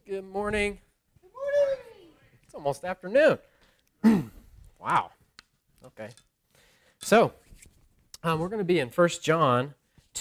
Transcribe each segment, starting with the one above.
Good morning. Good morning. It's almost afternoon. Wow. Okay. So, we're going to be in 1 John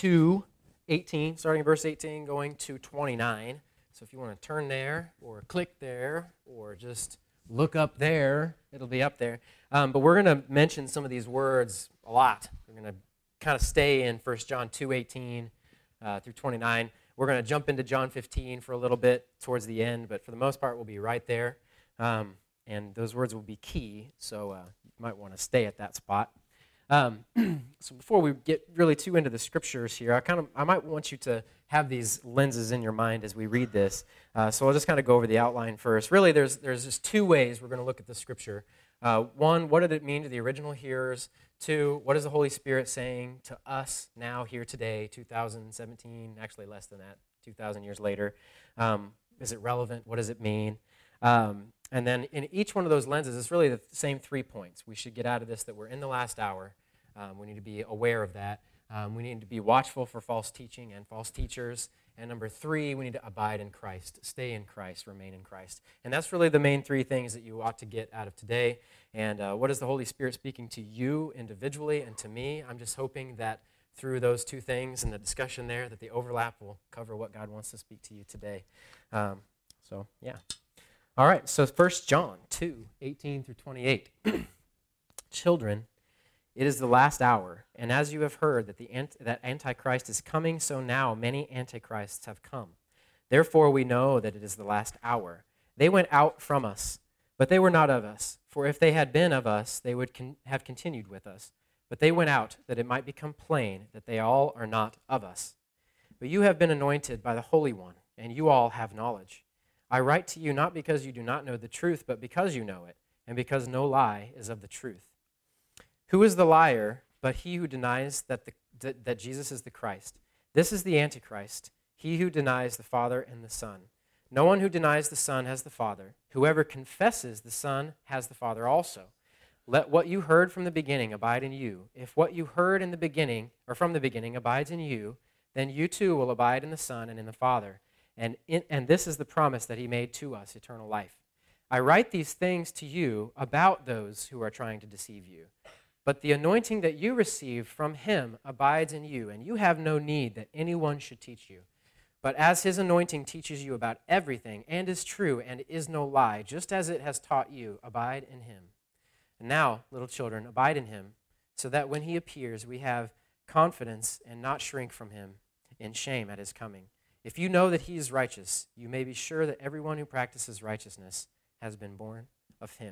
2:18, starting in verse 18, going to 29. So if you want to turn there or click there or just look up there, it'll be up there. But we're going to mention some of these words a lot. We're going to kind of stay in 1 John 2:18 through 29. We're going to jump into John 15 for a little bit towards the end, but for the most part, we'll be right there. And those words will be key, so you might want to stay at that spot. So before we get really too into the scriptures here, I might want you to have these lenses in your mind as we read this. So I'll just kind of go over the outline first. Really, there's just two ways we're going to look at the scripture. One, what did it mean to the original hearers? Two, what is the Holy Spirit saying to us now, here today, 2017, actually less than that, 2,000 years later? Is it relevant? What does it mean? And then in each one of those lenses, it's really the same 3 points. We should get out of this that we're in the last hour. We need to be aware of that. We need to be watchful for false teaching and false teachers. And number 3, we need to abide in Christ, stay in Christ, remain in Christ. And that's really the main 3 things that you ought to get out of today. And what is the Holy Spirit speaking to you individually and to me? I'm just hoping that through those 2 things and the discussion there, that the overlap will cover what God wants to speak to you today. Yeah. All right, so 1 John 2:18 through 28. Children, it is the last hour, and as you have heard that Antichrist is coming, so now many Antichrists have come. Therefore we know that it is the last hour. They went out from us, but they were not of us. For if they had been of us, they would have continued with us. But they went out, that it might become plain that they all are not of us. But you have been anointed by the Holy One, and you all have knowledge. I write to you not because you do not know the truth, but because you know it, and because no lie is of the truth. Who is the liar but he who denies that Jesus is the Christ? This is the Antichrist, he who denies the Father and the Son. No one who denies the Son has the Father. Whoever confesses the Son has the Father also. Let what you heard from the beginning abide in you. If what you heard in the beginning, or from the beginning, abides in you, then you too will abide in the Son and in the Father. And this is the promise that he made to us, eternal life. I write these things to you about those who are trying to deceive you. But the anointing that you received from him abides in you, and you have no need that anyone should teach you. But as his anointing teaches you about everything, and is true, and is no lie, just as it has taught you, abide in him. And now, little children, abide in him, so that when he appears, we have confidence and not shrink from him in shame at his coming. If you know that he is righteous, you may be sure that everyone who practices righteousness has been born of him.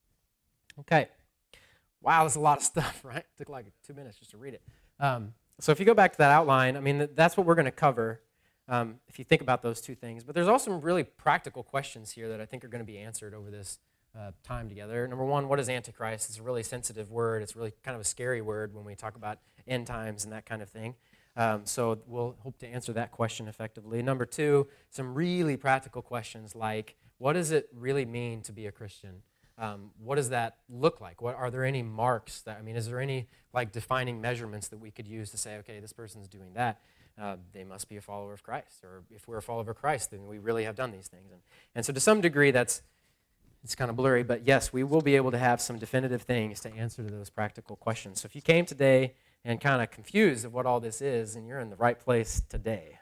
Okay. Wow, that's a lot of stuff, right? It took like 2 minutes just to read it. So if you go back to that outline, I mean, that's what we're going to cover if you think about those 2 things. But there's also some really practical questions here that I think are going to be answered over this time together. Number 1, what is Antichrist? It's a really sensitive word. It's really kind of a scary word when we talk about end times and that kind of thing. So we'll hope to answer that question effectively. Number 2, some really practical questions like, what does it really mean to be a Christian? What does that look like? Are there any marks is there any like defining measurements that we could use to say, okay, this person's doing that, they must be a follower of Christ, or if we're a follower of Christ, then we really have done these things. And so to some degree, it's kind of blurry, but yes, we will be able to have some definitive things to answer to those practical questions. So if you came today and kind of confused of what all this is, and you're in the right place today.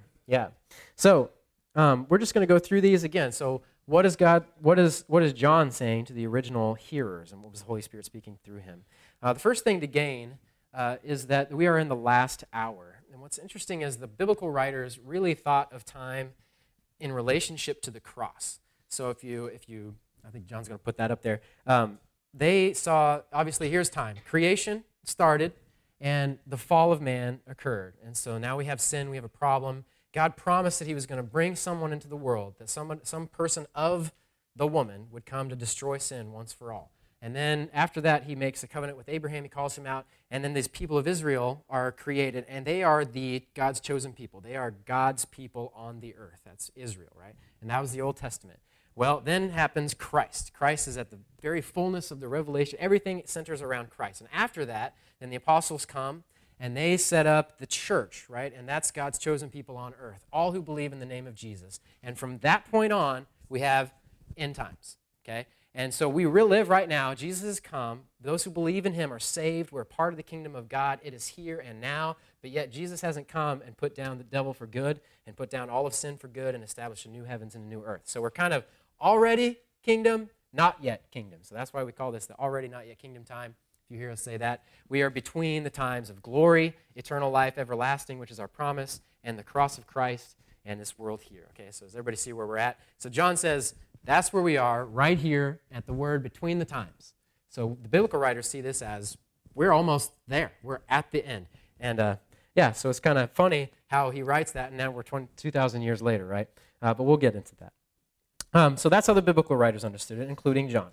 So we're just going to go through these again. So what is John saying to the original hearers, and what was the Holy Spirit speaking through him? The first thing to gain is that we are in the last hour. And what's interesting is the biblical writers really thought of time in relationship to the cross. So if you I think John's going to put that up there. They saw, obviously, here's time. Creation started, and the fall of man occurred. And so now we have sin, we have a problem. God promised that he was going to bring someone into the world, that some person of the woman would come to destroy sin once for all. And then after that, he makes a covenant with Abraham, he calls him out, and then these people of Israel are created, and they are God's chosen people. They are God's people on the earth. That's Israel, right? And that was the Old Testament. Well, then happens Christ. Christ is at the very fullness of the revelation. Everything centers around Christ. And after that, then the apostles come, and they set up the church, right? And that's God's chosen people on earth, all who believe in the name of Jesus. And from that point on, we have end times, okay? And so we live right now. Jesus has come. Those who believe in him are saved. We're part of the kingdom of God. It is here and now. But yet Jesus hasn't come and put down the devil for good and put down all of sin for good and established a new heavens and a new earth. So we're kind of already kingdom, not yet kingdom. So that's why we call this the already not yet kingdom time. If you hear us say that, we are between the times of glory, eternal life, everlasting, which is our promise, and the cross of Christ and this world here. Okay, so does everybody see where we're at? So John says, that's where we are, right here at the word between the times. So the biblical writers see this as we're almost there. We're at the end. And so it's kind of funny how he writes that, and now we're 2,000 years later, right? But we'll get into that. So that's how the biblical writers understood it, including John.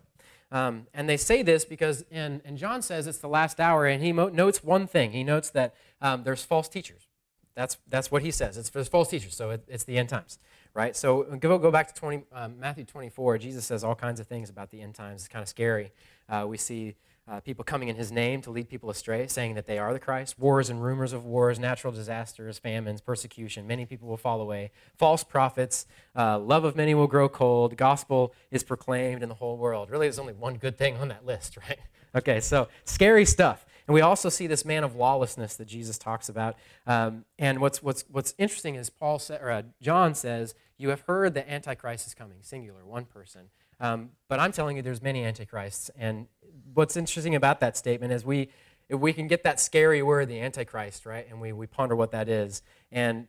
And they say this because, and John says it's the last hour, and he notes one thing. He notes that there's false teachers. That's what he says. It's for false teachers, so it's the end times, right? So go back to Matthew 24. Jesus says all kinds of things about the end times. It's kind of scary. We see people coming in his name to lead people astray, saying that they are the Christ. Wars and rumors of wars, natural disasters, famines, persecution. Many people will fall away. False prophets. Love of many will grow cold. Gospel is proclaimed in the whole world. Really, there's only one good thing on that list, right? Okay, so scary stuff. And we also see this man of lawlessness that Jesus talks about. And what's interesting is John says, you have heard that Antichrist is coming, singular, one person. But I'm telling you there's many Antichrists. And what's interesting about that statement is if we can get that scary word, the Antichrist, right? And we ponder what that is. And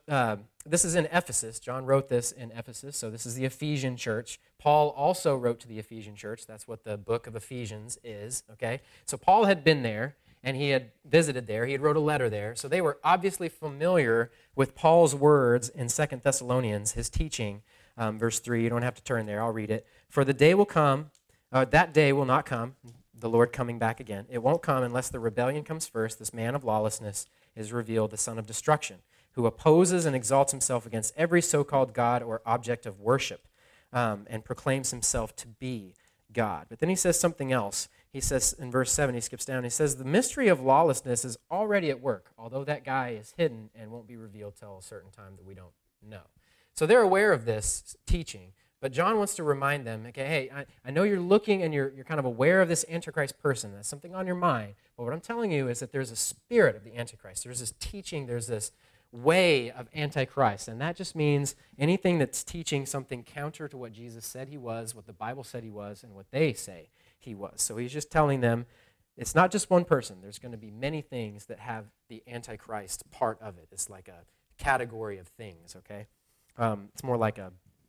this is in Ephesus. John wrote this in Ephesus, so this is the Ephesian church. Paul also wrote to the Ephesian church. That's what the book of Ephesians is, okay? So Paul had been there, and he had visited there. He had wrote a letter there. So they were obviously familiar with Paul's words in 2 Thessalonians, his teaching, verse 3. You don't have to turn there. I'll read it. For the day will come, that day will not come, the Lord coming back again. It won't come unless the rebellion comes first. This man of lawlessness is revealed, the son of destruction, who opposes and exalts himself against every so-called God or object of worship, and proclaims himself to be God. But then he says something else. He says in verse 7, he skips down, he says, the mystery of lawlessness is already at work, although that guy is hidden and won't be revealed till a certain time that we don't know. So they're aware of this teaching, but John wants to remind them, okay, hey, I know you're looking and you're kind of aware of this Antichrist person. That's something on your mind. But what I'm telling you is that there's a spirit of the Antichrist. There's this teaching, there's this way of Antichrist. And that just means anything that's teaching something counter to what Jesus said he was, what the Bible said he was, and what they say he was. So he's just telling them it's not just one person. There's going to be many things that have the Antichrist part of it. It's like a category of things, okay? It's more like a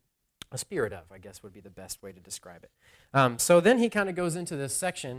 spirit of, I guess, would be the best way to describe it. So then he kind of goes into this section,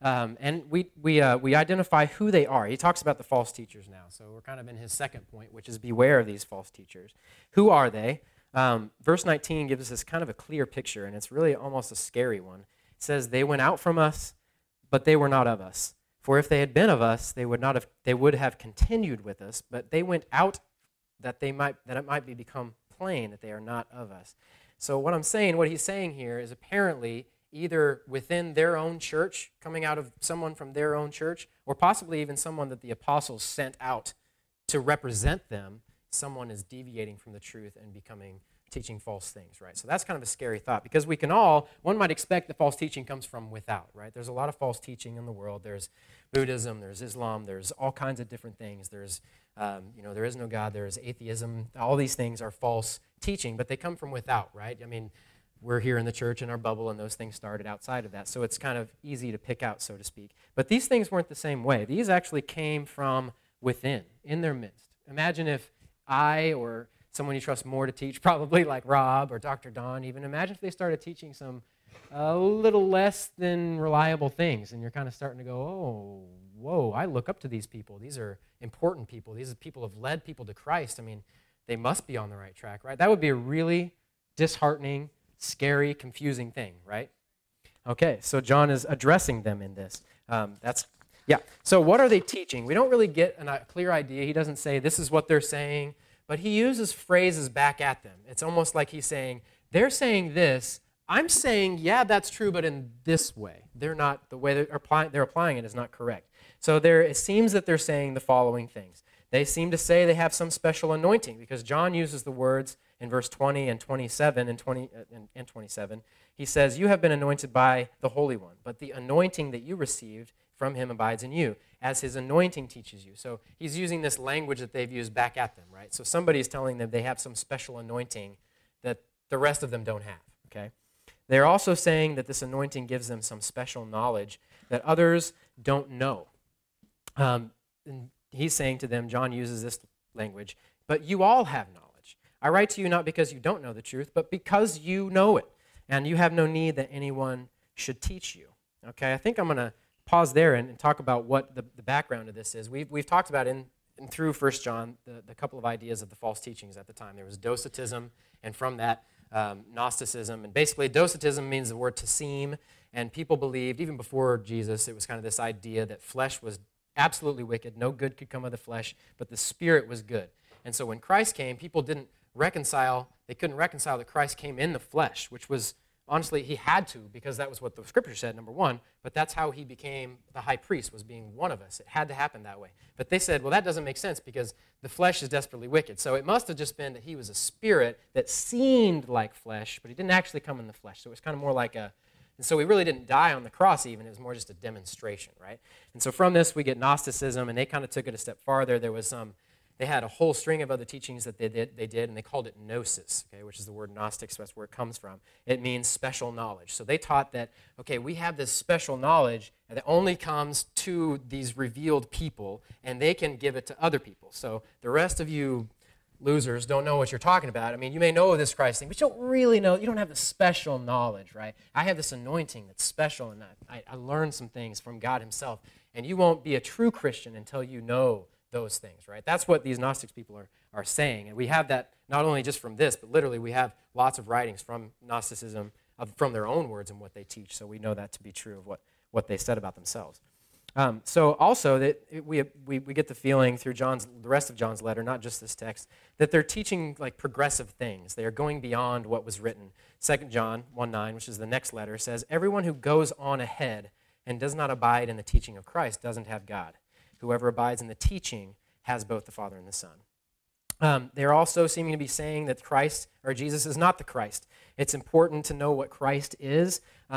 and we identify who they are. He talks about the false teachers now, so we're kind of in his second point, which is beware of these false teachers. Who are they? Verse 19 gives us this kind of a clear picture, and it's really almost a scary one. It says, they went out from us, but they were not of us. For if they had been of us, they would have continued with us, but they went out that it might become plain that they are not of us. So what he's saying here is apparently either within their own church, coming out of someone from their own church, or possibly even someone that the apostles sent out to represent them, someone is deviating from the truth and teaching false things, right? So that's kind of a scary thought, because one might expect that false teaching comes from without, right? There's a lot of false teaching in the world. There's Buddhism, there's Islam, there's all kinds of different things. There's, there is no God, there's atheism. All these things are false teaching, but they come from without, right? I mean, we're here in the church in our bubble, and those things started outside of that, so it's kind of easy to pick out, so to speak. But these things weren't the same way. These actually came from within, in their midst. Imagine if I or someone you trust more to teach, probably like Rob or Dr. Don even, imagine if they started teaching some a little less than reliable things, and you're kind of starting to go, oh, whoa, I look up to these people. These are important people. These are people who have led people to Christ. I mean, they must be on the right track, right? That would be a really disheartening, scary, confusing thing, right? Okay, so John is addressing them in this. So what are they teaching? We don't really get a clear idea. He doesn't say this is what they're saying, but he uses phrases back at them. It's almost like he's saying, they're saying this. I'm saying, yeah, that's true, but in this way. They're not, the way they're applying it is not correct. So it seems that they're saying the following things. They seem to say they have some special anointing because John uses the words in verse 20 and 27 and 27. He says, "You have been anointed by the Holy One, but the anointing that you received from him abides in you, as his anointing teaches you." So he's using this language that they've used back at them, right? So somebody's telling them they have some special anointing that the rest of them don't have, okay? They're also saying that this anointing gives them some special knowledge that others don't know. And he's saying to them, John uses this language, "But you all have knowledge. I write to you not because you don't know the truth, but because you know it, and you have no need that anyone should teach you." Okay, I think I'm going to pause there and talk about what the background of this is. We've talked about through 1 John the couple of ideas of the false teachings at the time. There was Docetism, and from that, Gnosticism. And basically, Docetism means the word to seem, and people believed, even before Jesus, it was kind of this idea that flesh was absolutely wicked, no good could come of the flesh, but the Spirit was good. And so when Christ came, people couldn't reconcile that Christ came in the flesh, which was, honestly, he had to, because that was what the Scripture said, number one, but that's how he became the high priest, was being one of us. It had to happen that way. But they said, well, that doesn't make sense because the flesh is desperately wicked. So it must have just been that he was a spirit that seemed like flesh, but he didn't actually come in the flesh. So it was kind of more like and so he really didn't die on the cross even. It was more just a demonstration, right? And so from this, we get Gnosticism, and they kind of took it a step farther. They had a whole string of other teachings that they did, and they called it gnosis, okay, which is the word Gnostic, so that's where it comes from. It means special knowledge. So they taught that, okay, we have this special knowledge that only comes to these revealed people, and they can give it to other people. So the rest of you losers don't know what you're talking about. I mean, you may know this Christ thing, but you don't really know. You don't have the special knowledge, right? I have this anointing that's special, and I learned some things from God himself, and you won't be a true Christian until you know those things, right? That's what these Gnostics people are saying. And we have that not only just from this, but literally we have lots of writings from Gnosticism, from their own words and what they teach, so we know that to be true of what they said about themselves. So also, that we get the feeling through the rest of John's letter, not just this text, that they're teaching like progressive things. They are going beyond what was written. 2 John 1:9, which is the next letter, says, "Everyone who goes on ahead and does not abide in the teaching of Christ doesn't have God. Whoever abides in the teaching has both the Father and the Son." They're also seeming to be saying that Christ, or Jesus, is not the Christ. It's important to know what Christ is.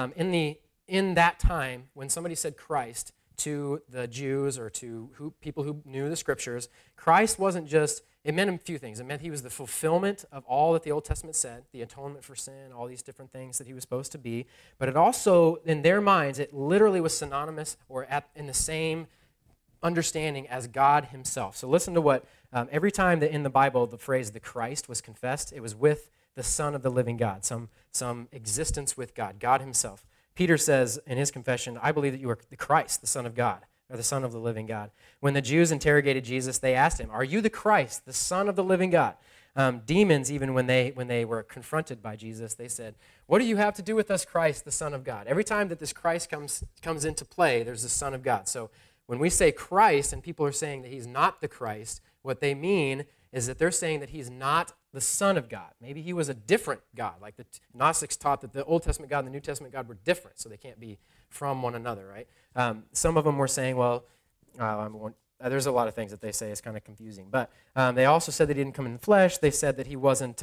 In that time, when somebody said Christ to the Jews or to people who knew the Scriptures, Christ wasn't just, it meant a few things. It meant he was the fulfillment of all that the Old Testament said, the atonement for sin, all these different things that he was supposed to be. But it also, in their minds, it literally was synonymous or in the same understanding as God himself. So listen to what, every time that in the Bible the phrase the Christ was confessed, it was with the Son of the living God, some existence with God, God himself. Peter says in his confession, "I believe that you are the Christ, the Son of God," or the Son of the living God. When the Jews interrogated Jesus, they asked him, "Are you the Christ, the Son of the living God?" Demons, even when they were confronted by Jesus, they said, "What do you have to do with us, Christ, the Son of God?" Every time that this Christ comes into play, there's the Son of God. So when we say Christ and people are saying that he's not the Christ, what they mean is that they're saying that he's not the Son of God. Maybe he was a different God. Like the Gnostics taught that the Old Testament God and the New Testament God were different, so they can't be from one another, right? Some of them were saying, there's a lot of things that they say is kind of confusing. But they also said that he didn't come in the flesh. They said that he wasn't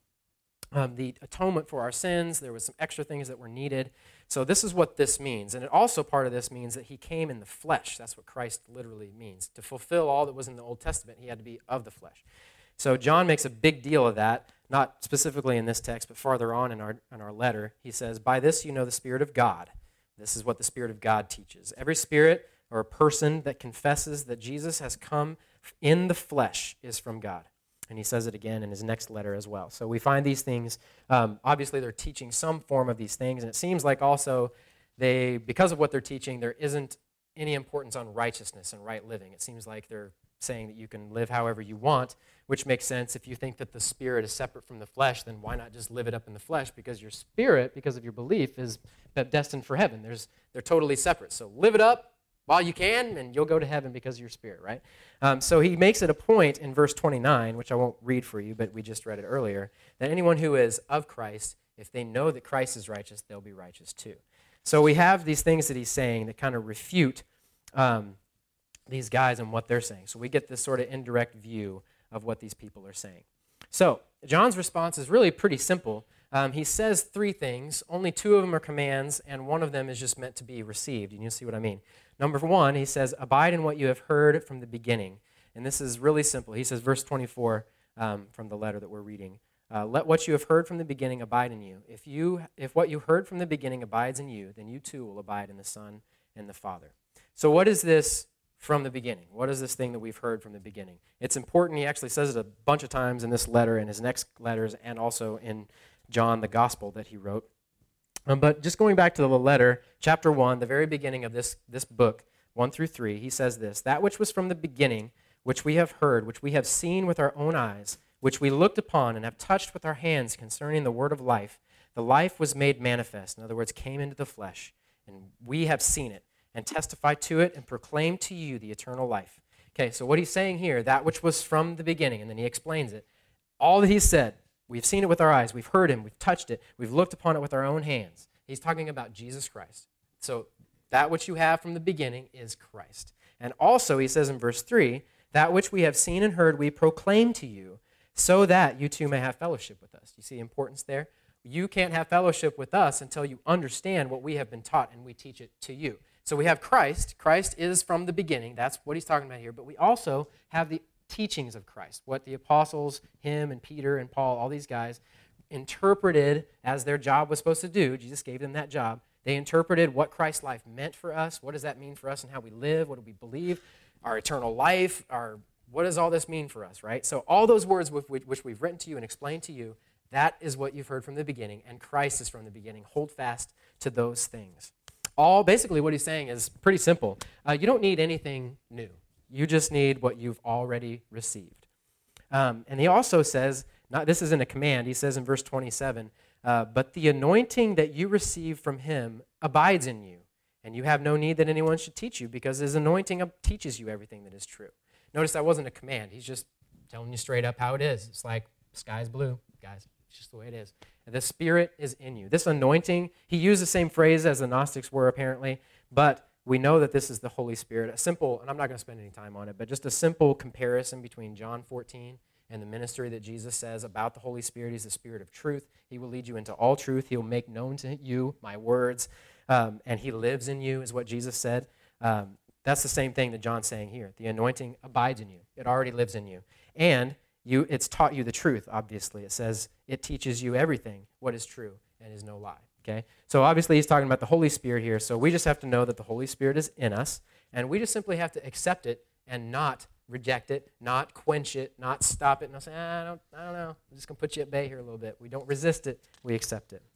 the atonement for our sins. There was some extra things that were needed. So this is what this means. And it also, part of this means that he came in the flesh. That's what Christ literally means. To fulfill all that was in the Old Testament, he had to be of the flesh. So John makes a big deal of that, not specifically in this text, but farther on in our letter. He says, "By this you know the Spirit of God." This is what the Spirit of God teaches. Every spirit or person that confesses that Jesus has come in the flesh is from God. And he says it again in his next letter as well. So we find these things, obviously they're teaching some form of these things, and it seems like also because of what they're teaching, there isn't any importance on righteousness and right living. It seems like they're saying that you can live however you want, which makes sense. If you think that the spirit is separate from the flesh, then why not just live it up in the flesh? Because your spirit, because of your belief, is destined for heaven. They're totally separate. So live it up while you can, and you'll go to heaven because of your spirit, right? So he makes it a point in verse 29, which I won't read for you, but we just read it earlier, that anyone who is of Christ, if they know that Christ is righteous, they'll be righteous too. So we have these things that he's saying that kind of refute these guys and what they're saying. So we get this sort of indirect view of what these people are saying. So John's response is really pretty simple. He says three things. Only two of them are commands, and one of them is just meant to be received. And you'll see what I mean. Number one, he says, abide in what you have heard from the beginning. And this is really simple. He says, verse 24 from the letter that we're reading, let what you have heard from the beginning abide in you. If what you heard from the beginning abides in you, then you too will abide in the Son and the Father. So what is this from the beginning? What is this thing that we've heard from the beginning? It's important. He actually says it a bunch of times in this letter, in his next letters, and also in John, the gospel that he wrote. But just going back to the letter, chapter 1, the very beginning of this book, 1 through 3, he says this, that which was from the beginning, which we have heard, which we have seen with our own eyes, which we looked upon and have touched with our hands concerning the word of life. The life was made manifest, in other words, came into the flesh, and we have seen it, and testify to it, and proclaim to you the eternal life. Okay, so what he's saying here, that which was from the beginning, and then he explains it. All that he said, we've seen it with our eyes, we've heard him, we've touched it, we've looked upon it with our own hands. He's talking about Jesus Christ. So that which you have from the beginning is Christ. And also, he says in verse 3, that which we have seen and heard we proclaim to you, so that you too may have fellowship with us. You see the importance there? You can't have fellowship with us until you understand what we have been taught and we teach it to you. So we have Christ. Christ is from the beginning. That's what he's talking about here. But we also have the teachings of Christ, what the apostles, him and Peter and Paul, all these guys, interpreted as their job was supposed to do. Jesus gave them that job. They interpreted what Christ's life meant for us. What does that mean for us and how we live? What do we believe? Our eternal life, what does all this mean for us, right? So all those words which we've written to you and explained to you, that is what you've heard from the beginning, and Christ is from the beginning. Hold fast to those things. Basically what he's saying is pretty simple. You don't need anything new. You just need what you've already received. And he also says, this isn't a command, he says in verse 27, but the anointing that you receive from him abides in you, and you have no need that anyone should teach you, because his anointing teaches you everything that is true. Notice that wasn't a command. He's just telling you straight up how it is. It's like, sky's blue, guys. It's just the way it is. The Spirit is in you. This anointing, he used the same phrase as the Gnostics were apparently, but we know that this is the Holy Spirit. A simple, and I'm not going to spend any time on it, but just a simple comparison between John 14 and the ministry that Jesus says about the Holy Spirit. He's the Spirit of truth. He will lead you into all truth. He will make known to you my words, and he lives in you, is what Jesus said. That's the same thing that John's saying here. The anointing abides in you. It already lives in you. And it's taught you the truth, obviously. It says it teaches you everything, what is true and is no lie. Okay? So obviously he's talking about the Holy Spirit here. So we just have to know that the Holy Spirit is in us, and we just simply have to accept it and not reject it, not quench it, not stop it, and not say, I don't know. I'm just going to put you at bay here a little bit. We don't resist it. We accept it.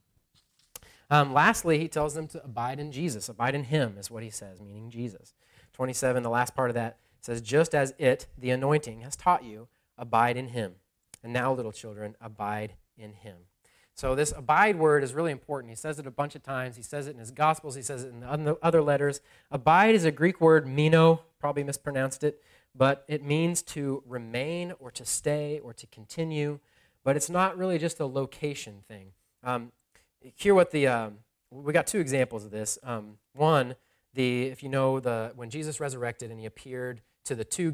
Lastly, he tells them to abide in Jesus. Abide in him is what he says, meaning Jesus. 27, the last part of that, says, just as the anointing, has taught you, abide in him. And now, little children, abide in him. So this abide word is really important. He says it a bunch of times. He says it in his Gospels. He says it in the other letters. Abide is a Greek word, meno, probably mispronounced it, but it means to remain or to stay or to continue, but it's not really just a location thing. Hear what we got two examples of this. One, if you know, when Jesus resurrected and he appeared to the two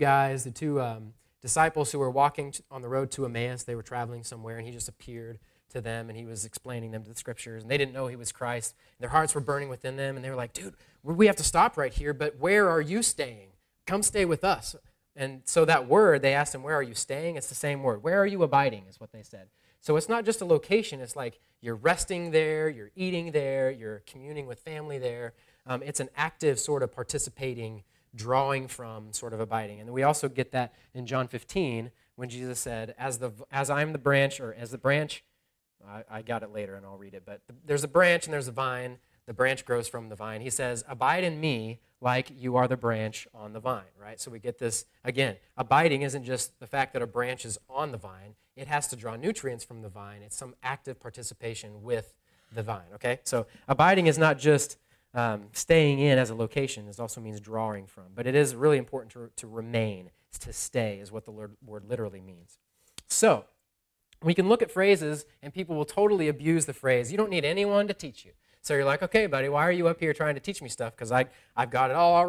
disciples who were walking on the road to Emmaus, they were traveling somewhere, and he just appeared to them, and he was explaining them to the scriptures, and they didn't know he was Christ. Their hearts were burning within them, and they were like, dude, we have to stop right here, but where are you staying? Come stay with us. And so that word, they asked him, where are you staying? It's the same word. Where are you abiding is what they said. So it's not just a location. It's like you're resting there, you're eating there, you're communing with family there. It's an active sort of participating, drawing from sort of abiding. And we also get that in John 15 when Jesus said, as I'm the branch, or as the branch, I got it later and I'll read it, but there's a branch and there's a vine. The branch grows from the vine. He says, abide in me like you are the branch on the vine, right? So we get this, again, abiding isn't just the fact that a branch is on the vine. It has to draw nutrients from the vine. It's some active participation with the vine, okay? So abiding is not just staying in as a location. It also means drawing from. But it is really important to remain. To stay is what the word literally means. So we can look at phrases, and people will totally abuse the phrase, you don't need anyone to teach you. So you're like, okay, buddy, why are you up here trying to teach me stuff? Because I've got it all already.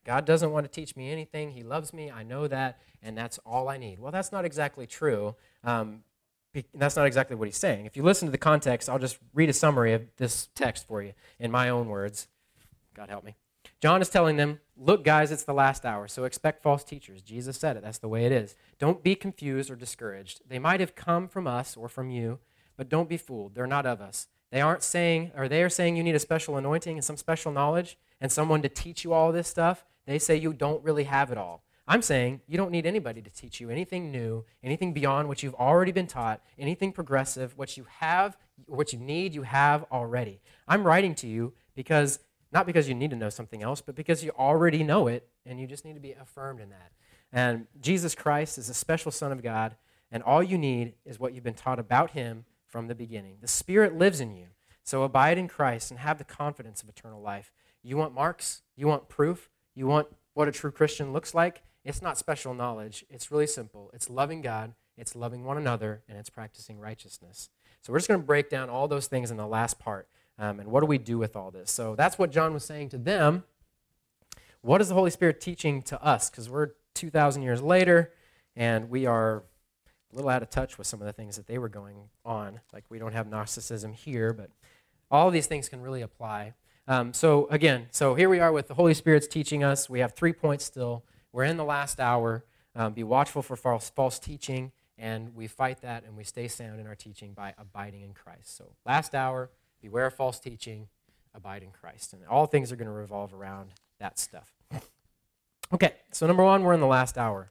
God doesn't want to teach me anything. He loves me. I know that, and that's all I need. Well, that's not exactly true. That's not exactly what he's saying. If you listen to the context, I'll just read a summary of this text for you in my own words. God help me. John is telling them, look, guys, it's the last hour, so expect false teachers. Jesus said it. That's the way it is. Don't be confused or discouraged. They might have come from us or from you, but don't be fooled. They're not of us. They are saying you need a special anointing and some special knowledge and someone to teach you all this stuff. They say you don't really have it all. I'm saying you don't need anybody to teach you anything new, anything beyond what you've already been taught, anything progressive. What you have, what you need, you have already. I'm writing to you because, not because you need to know something else, but because you already know it, and you just need to be affirmed in that. And Jesus Christ is a special Son of God, and all you need is what you've been taught about him from the beginning. The Spirit lives in you, so abide in Christ and have the confidence of eternal life. You want marks? You want proof? You want what a true Christian looks like? It's not special knowledge. It's really simple. It's loving God, it's loving one another, and it's practicing righteousness. So we're just going to break down all those things in the last part. And what do we do with all this? So that's what John was saying to them. What is the Holy Spirit teaching to us? Because we're 2,000 years later, and we are a little out of touch with some of the things that they were going on. Like we don't have Gnosticism here, but all of these things can really apply. So here we are with the Holy Spirit's teaching us. We have 3 points still. We're in the last hour. Be watchful for false teaching, and we fight that, and we stay sound in our teaching by abiding in Christ. So last hour, beware of false teaching, abide in Christ. And all things are going to revolve around that stuff. Okay, so number one, we're in the last hour.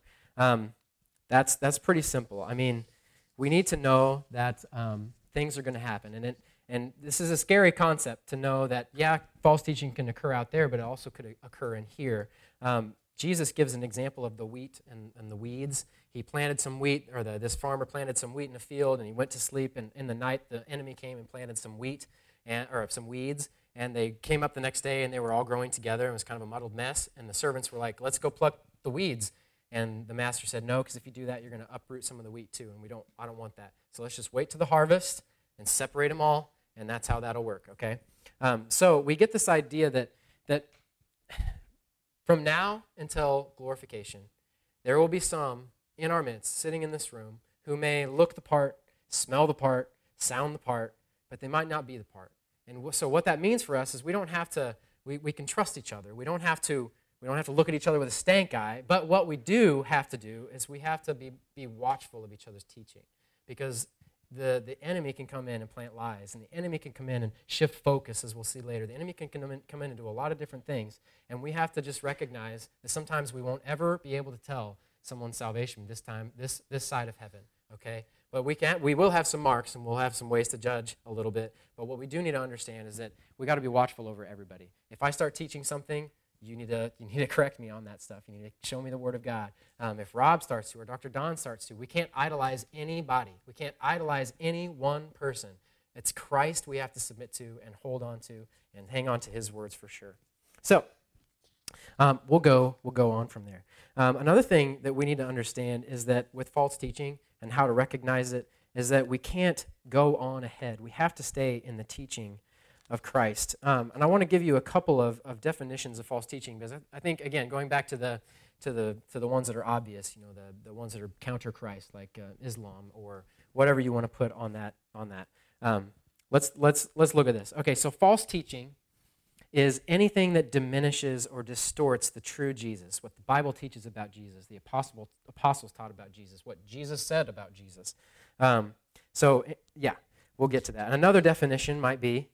That's pretty simple. I mean, we need to know that things are going to happen. And this is a scary concept to know that, yeah, false teaching can occur out there, but it also could occur in here. Jesus gives an example of the wheat and the weeds. He planted some wheat, or this farmer planted some wheat in a field, and he went to sleep, and in the night the enemy came and planted some wheat, or some weeds, and they came up the next day, and they were all growing together. It was kind of a muddled mess, and the servants were like, let's go pluck the weeds. And the master said, no, because if you do that, you're going to uproot some of the wheat too, and I don't want that. So let's just wait to the harvest and separate them all, and that's how that'll work, okay? So we get this idea that from now until glorification, there will be some in our midst, sitting in this room, who may look the part, smell the part, sound the part, but they might not be the part. And so what that means for us is we don't have to, we can trust each other. We don't have to look at each other with a stank eye, but what we do have to do is we have to be watchful of each other's teaching, because the enemy can come in and plant lies, and the enemy can come in and shift focus, as we'll see later. The enemy can come in and do a lot of different things, and we have to just recognize that sometimes we won't ever be able to tell someone's salvation this side of heaven, okay? But we will have some marks, and we'll have some ways to judge a little bit, but what we do need to understand is that we got to be watchful over everybody. If I start teaching something, you need to correct me on that stuff. You need to show me the Word of God. If Rob starts to, or Dr. Don starts to, we can't idolize anybody. We can't idolize any one person. It's Christ we have to submit to and hold on to and hang on to his words for sure. So we'll go on from there. Another thing that we need to understand is that with false teaching and how to recognize it is that we can't go on ahead. We have to stay in the teaching of Christ. And I want to give you a couple of definitions of false teaching, because I think, again, going back to the ones that are obvious, the ones that are counter Christ, like Islam or whatever you want to put on that. Let's look at this. Okay, so false teaching is anything that diminishes or distorts the true Jesus, what the Bible teaches about Jesus, the apostles taught about Jesus, what Jesus said about Jesus. So we'll get to that. And another definition might be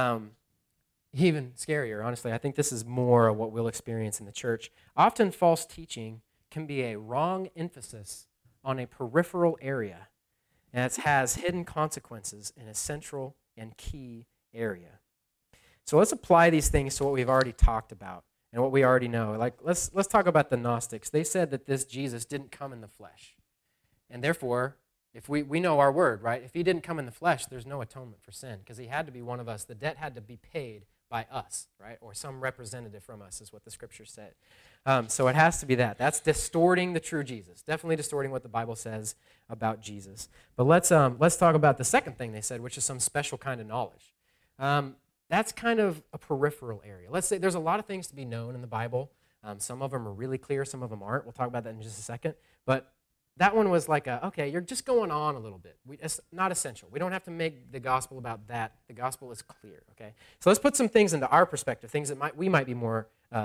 even scarier, honestly. I think this is more of what we'll experience in the church. Often false teaching can be a wrong emphasis on a peripheral area, and it has hidden consequences in a central and key area. So let's apply these things to what we've already talked about and what we already know. Like let's talk about the Gnostics. They said that this Jesus didn't come in the flesh, and therefore, if we know our word, right? If he didn't come in the flesh, there's no atonement for sin, because he had to be one of us. The debt had to be paid by us, right? Or some representative from us is what the scripture said. So it has to be that. That's distorting the true Jesus. Definitely distorting what the Bible says about Jesus. But let's talk about the second thing they said, which is some special kind of knowledge. That's kind of a peripheral area. Let's say there's a lot of things to be known in the Bible. Some of them are really clear, some of them aren't. We'll talk about that in just a second. But that one was like, okay, you're just going on a little bit. It's not essential. We don't have to make the gospel about that. The gospel is clear, okay? So let's put some things into our perspective, things that we might be more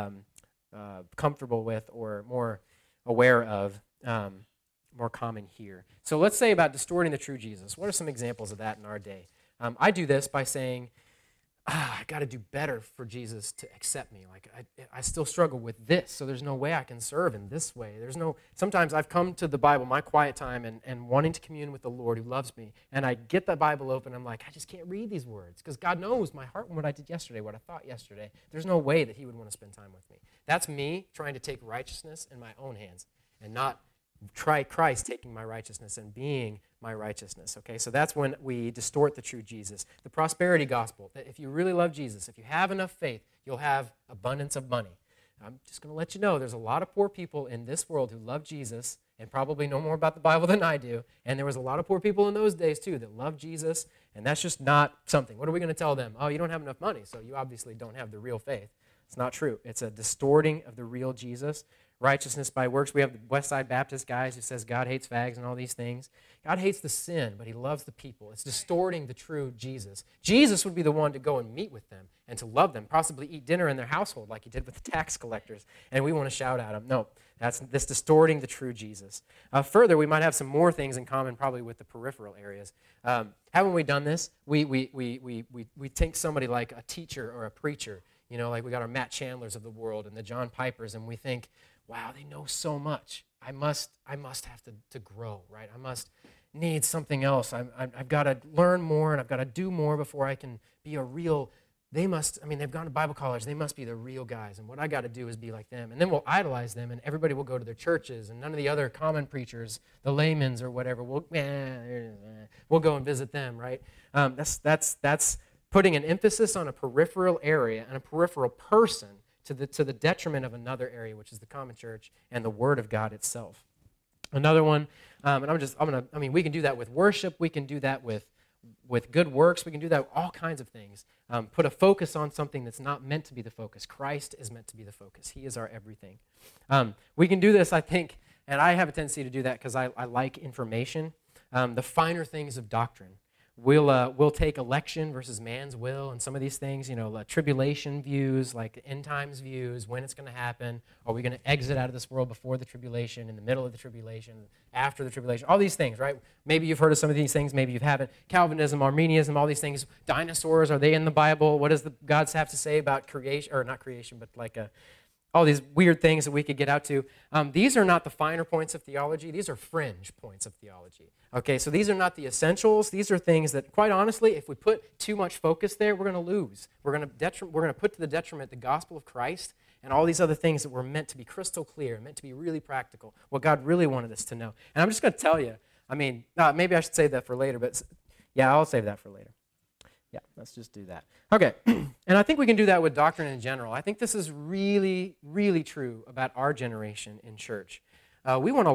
comfortable with or more aware of, more common here. So let's say about distorting the true Jesus. What are some examples of that in our day? I do this by saying, I got to do better for Jesus to accept me. Like, I still struggle with this, so there's no way I can serve in this way. Sometimes I've come to the Bible, my quiet time, and wanting to commune with the Lord who loves me, and I get the Bible open, I'm like, I just can't read these words, because God knows my heart and what I did yesterday, what I thought yesterday. There's no way that he would want to spend time with me. That's me trying to take righteousness in my own hands, and not try Christ taking my righteousness and being my righteousness, okay? So that's when we distort the true Jesus. The prosperity gospel, that if you really love Jesus, if you have enough faith, you'll have abundance of money. I'm just going to let you know there's a lot of poor people in this world who love Jesus and probably know more about the Bible than I do, and there was a lot of poor people in those days too that love Jesus, and that's just not something. What are we going to tell them? Oh, you don't have enough money, so you obviously don't have the real faith. It's not true. It's a distorting of the real Jesus. Righteousness by works. We have the Westside Baptist guys who says God hates fags and all these things. God hates the sin, but he loves the people. It's distorting the true Jesus. Jesus would be the one to go and meet with them and to love them, possibly eat dinner in their household like he did with the tax collectors, and we want to shout at him. No, that's distorting the true Jesus. Further, we might have some more things in common probably with the peripheral areas. Haven't we done this? We take somebody like a teacher or a preacher, you know, like we got our Matt Chandlers of the world and the John Pipers, and we think, wow, they know so much. I must have to grow, right? I must need something else. I've got to learn more, and I've got to do more before I can be a real, they've gone to Bible college. They must be the real guys, and what I got to do is be like them. And then we'll idolize them, and everybody will go to their churches, and none of the other common preachers, the laymen's or whatever, we'll go and visit them, right? That's putting an emphasis on a peripheral area and a peripheral person to the detriment of another area, which is the common church and the Word of God itself. Another one, we can do that with worship. We can do that with good works. We can do that with all kinds of things. Put a focus on something that's not meant to be the focus. Christ is meant to be the focus. He is our everything. We can do this, I think, and I have a tendency to do that because I like information. The finer things of doctrine. We'll take election versus man's will and some of these things, tribulation views, like end times views, when it's going to happen. Are we going to exit out of this world before the tribulation, in the middle of the tribulation, after the tribulation? All these things, right? Maybe you've heard of some of these things, maybe you haven't. Calvinism, Arminianism, all these things. Dinosaurs, are they in the Bible? What does the gods have to say about creation, or not creation, but all these weird things that we could get out to. These are not the finer points of theology. These are fringe points of theology. Okay, so these are not the essentials. These are things that, quite honestly, if we put too much focus there, we're going to lose. We're going to put to the detriment the gospel of Christ and all these other things that were meant to be crystal clear, meant to be really practical, what God really wanted us to know. And I'm just going to tell you, maybe I should save that for later, but yeah, I'll save that for later. Yeah, let's just do that. Okay, and I think we can do that with doctrine in general. I think this is really, really true about our generation in church. We want to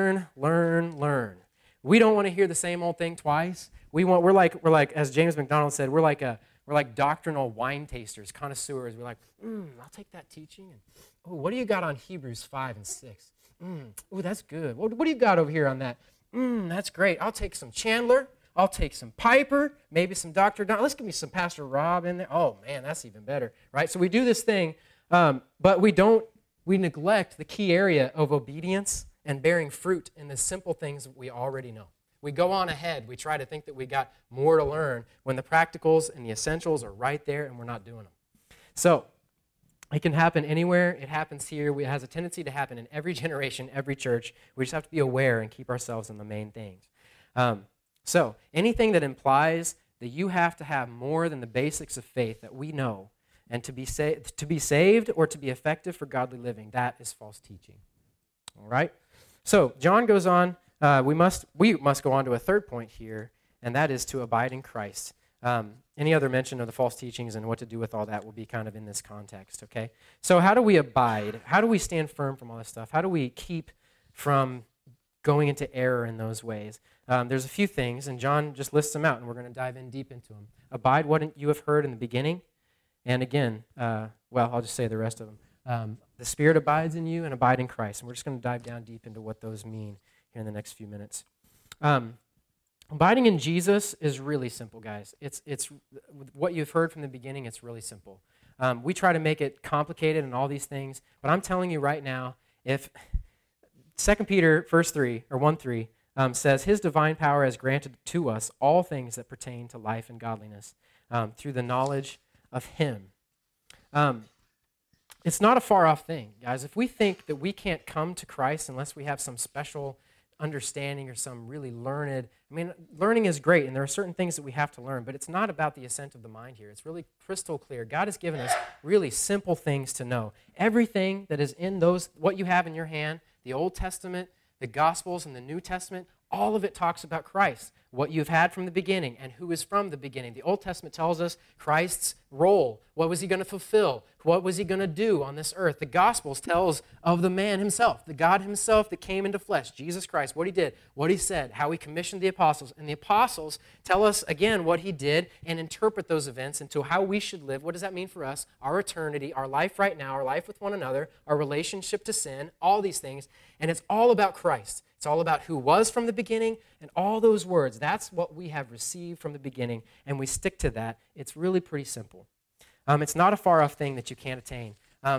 learn. We don't want to hear the same old thing twice. We're like, as James MacDonald said, we're like doctrinal wine tasters, connoisseurs. We're like, I'll take that teaching. And what do you got on Hebrews 5 and 6? That's good. What do you got over here on that? That's great. I'll take some Chandler. I'll take some Piper, maybe some Dr. Don. Let's give me some Pastor Rob in there. Oh, man, that's even better, right? So we do this thing, but we neglect the key area of obedience and bearing fruit in the simple things that we already know. We go on ahead. We try to think that we got more to learn when the practicals and the essentials are right there and we're not doing them. So it can happen anywhere. It happens here. It has a tendency to happen in every generation, every church. We just have to be aware and keep ourselves in the main things. So anything that implies that you have to have more than the basics of faith that we know, and to be saved or to be effective for godly living, that is false teaching. All right? So John goes on. We must go on to a third point here, and that is to abide in Christ. Any other mention of the false teachings and what to do with all that will be kind of in this context, okay? So how do we abide? How do we stand firm from all this stuff? How do we keep from going into error in those ways? There's a few things, and John just lists them out, and we're going to dive in deep into them. Abide what you have heard in the beginning, and again, I'll just say the rest of them. The Spirit abides in you and abide in Christ. And we're just going to dive down deep into what those mean here in the next few minutes. Abiding in Jesus is really simple, guys. It's what you've heard from the beginning. It's really simple. We try to make it complicated and all these things, but I'm telling you right now, if 2 Peter verse 3 or 1:3 says, "His divine power has granted to us all things that pertain to life and godliness through the knowledge of Him." It's not a far off thing, guys. If we think that we can't come to Christ unless we have some special understanding or some really learning is great, and there are certain things that we have to learn, but it's not about the assent of the mind here. It's really crystal clear. God has given us really simple things to know. Everything that is in what you have in your hand, the Old Testament, the Gospels, and the New Testament, all of it talks about Christ, what you've had from the beginning and who is from the beginning. The Old Testament tells us Christ's role. What was he going to fulfill? What was he going to do on this earth? The Gospels tells of the man himself, the God himself that came into flesh, Jesus Christ, what he did, what he said, how he commissioned the apostles. And the apostles tell us, again, what he did and interpret those events into how we should live. What does that mean for us? Our eternity, our life right now, our life with one another, our relationship to sin, all these things. And it's all about Christ. It's all about who was from the beginning and all those words. That's what we have received from the beginning, and we stick to that. It's really pretty simple. It's not a far-off thing that you can't attain.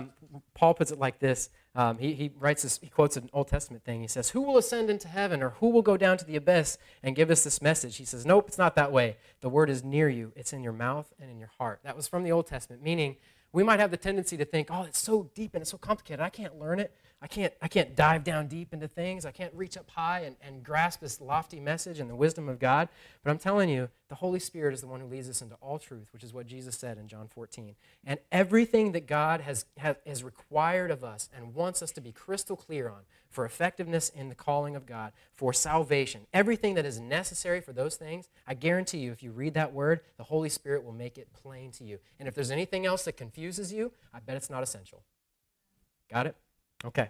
Paul puts it like this. He quotes an Old Testament thing. He says, "Who will ascend into heaven, or who will go down to the abyss and give us this message?" He says, nope, it's not that way. The word is near you. It's in your mouth and in your heart. That was from the Old Testament, meaning we might have the tendency to think, oh, it's so deep and it's so complicated. I can't learn it. I can't dive down deep into things. I can't reach up high and grasp this lofty message and the wisdom of God. But I'm telling you, the Holy Spirit is the one who leads us into all truth, which is what Jesus said in John 14. And everything that God has required of us and wants us to be crystal clear on for effectiveness in the calling of God, for salvation, everything that is necessary for those things, I guarantee you, if you read that word, the Holy Spirit will make it plain to you. And if there's anything else that confuses you, I bet it's not essential. Got it? Okay,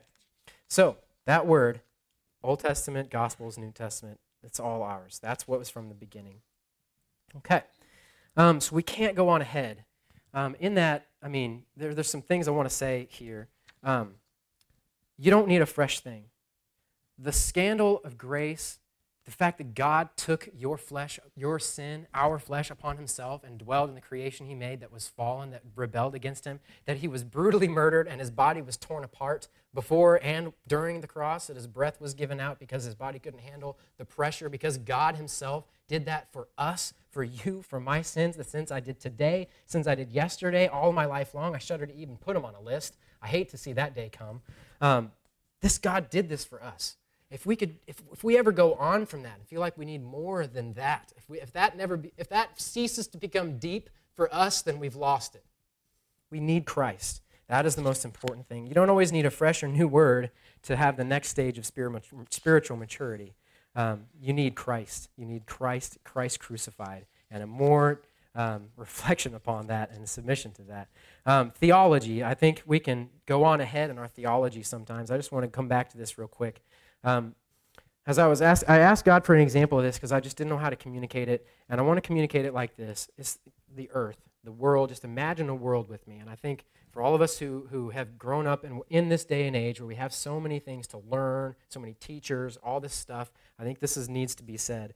so that word, Old Testament, Gospels, New Testament, it's all ours. That's what was from the beginning. Okay, so we can't go on ahead. In that, there's some things I want to say here. You don't need a fresh thing. The scandal of grace, the fact that God took your flesh, your sin, our flesh upon himself and dwelled in the creation he made that was fallen, that rebelled against him, that he was brutally murdered and his body was torn apart before and during the cross, that his breath was given out because his body couldn't handle the pressure, because God himself did that for us, for you, for my sins, the sins I did today, sins I did yesterday, all my life long. I shudder to even put them on a list. I hate to see that day come. This God did this for us. If we ever go on from that and feel like we need more than that, if that ceases to become deep for us, then we've lost it. We need Christ. That is the most important thing. You don't always need a fresh or new word to have the next stage of spiritual maturity. You need Christ. You need Christ crucified, and a more reflection upon that and submission to that. Theology, I think we can go on ahead in our theology sometimes. I just want to come back to this real quick. As I asked God for an example of this because I just didn't know how to communicate it, and I want to communicate it like this. It's the earth, the world. Just imagine a world with me, and I think for all of us who have grown up in this day and age where we have so many things to learn, so many teachers, all this stuff, I think this needs to be said.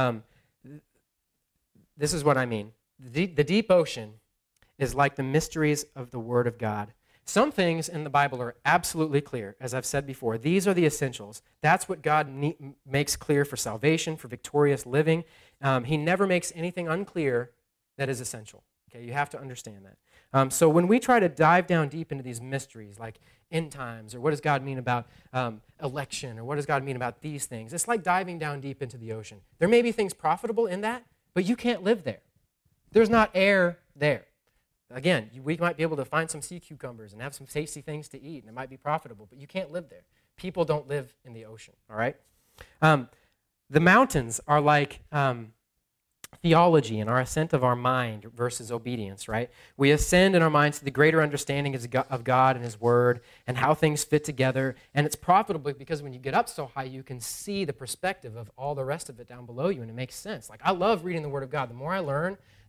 This is what I mean. The deep ocean is like the mysteries of the Word of God. Some things in the Bible are absolutely clear, as I've said before. These are the essentials. That's what God makes clear for salvation, for victorious living. He never makes anything unclear that is essential. Okay, you have to understand that. So when we try to dive down deep into these mysteries, like end times, or what does God mean about election, or what does God mean about these things, it's like diving down deep into the ocean. There may be things profitable in that, but you can't live there. There's not air there. Again, we might be able to find some sea cucumbers and have some tasty things to eat, and it might be profitable, but you can't live there. People don't live in the ocean, all right? The mountains are like theology and our ascent of our mind versus obedience, right? We ascend in our minds to the greater understanding of God and his word and how things fit together, and it's profitable because when you get up so high, you can see the perspective of all the rest of it down below you, and it makes sense. Like, I love reading the word of God. The more I learn,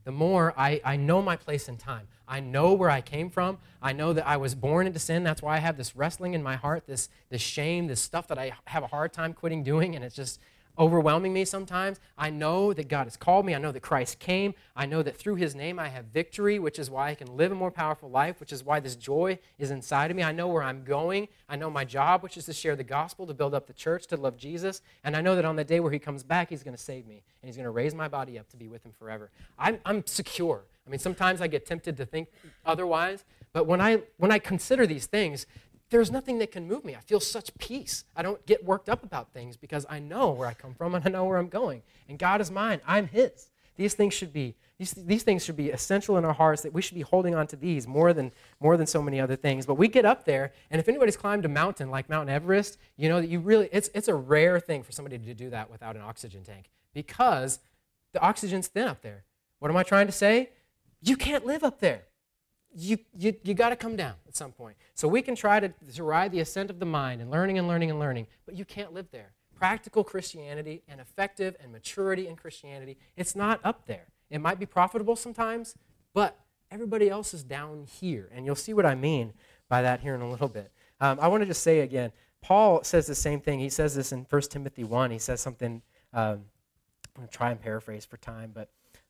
the more I know my place in time. I know where I came from. I know that I was born into sin. That's why I have this wrestling in my heart, this shame, this stuff that I have a hard time quitting doing, and it's just overwhelming me sometimes. I know that God has called me. I know that Christ came. I know that through his name I have victory, which is why I can live a more powerful life, which is why this joy is inside of me. I know where I'm going. I know my job, which is to share the gospel, to build up the church, to love Jesus. And I know that on the day where he comes back, he's going to save me, and he's going to raise my body up to be with him forever. I'm secure. I mean, sometimes I get tempted to think otherwise, but when I consider these things, there's nothing that can move me. I feel such peace. I don't get worked up about things because I know where I come from and I know where I'm going. And God is mine. I'm his. These things should be essential in our hearts, that we should be holding on to these more than so many other things. But we get up there, and if anybody's climbed a mountain like Mount Everest, you know that it's a rare thing for somebody to do that without an oxygen tank, because the oxygen's thin up there. What am I trying to say? You can't live up there. You got to come down at some point. So we can try to ride the ascent of the mind and learning, but you can't live there. Practical Christianity and effective and maturity in Christianity, it's not up there. It might be profitable sometimes, but everybody else is down here. And you'll see what I mean by that here in a little bit. I want to just say again, Paul says the same thing. He says this in 1 Timothy 1. He says something, I'm going to try and paraphrase for time, but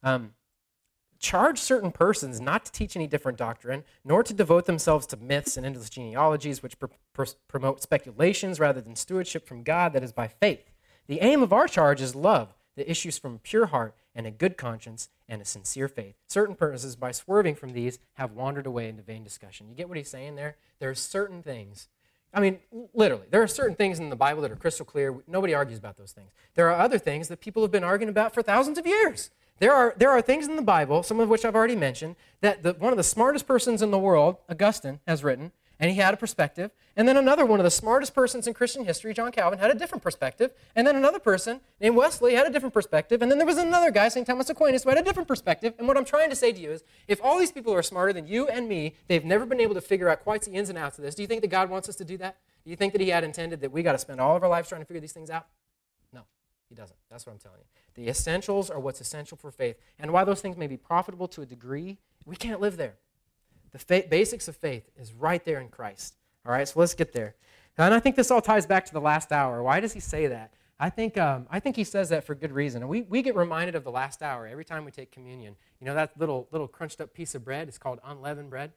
charge certain persons not to teach any different doctrine, nor to devote themselves to myths and endless genealogies, which promote speculations rather than stewardship from God that is by faith. The aim of our charge is love that issues from a pure heart and a good conscience and a sincere faith. Certain persons, by swerving from these, have wandered away into vain discussion. You get what he's saying there? There are certain things. I mean, literally, there are certain things in the Bible that are crystal clear. Nobody argues about those things. There are other things that people have been arguing about for thousands of years. There are things in the Bible, some of which I've already mentioned, that one of the smartest persons in the world, Augustine, has written, and he had a perspective. And then another one of the smartest persons in Christian history, John Calvin, had a different perspective. And then another person named Wesley had a different perspective. And then there was another guy, St. Thomas Aquinas, who had a different perspective. And what I'm trying to say to you is, if all these people are smarter than you and me, they've never been able to figure out quite the ins and outs of this. Do you think that God wants us to do that? Do you think that he had intended that we got to spend all of our lives trying to figure these things out? No, he doesn't. That's what I'm telling you. The essentials are what's essential for faith. And while those things may be profitable to a degree, we can't live there. The basics of faith is right there in Christ. All right, so let's get there. And I think this all ties back to the last hour. Why does he say that? I think he says that for good reason. And we get reminded of the last hour every time we take communion. You know, that little crunched up piece of bread is called unleavened bread.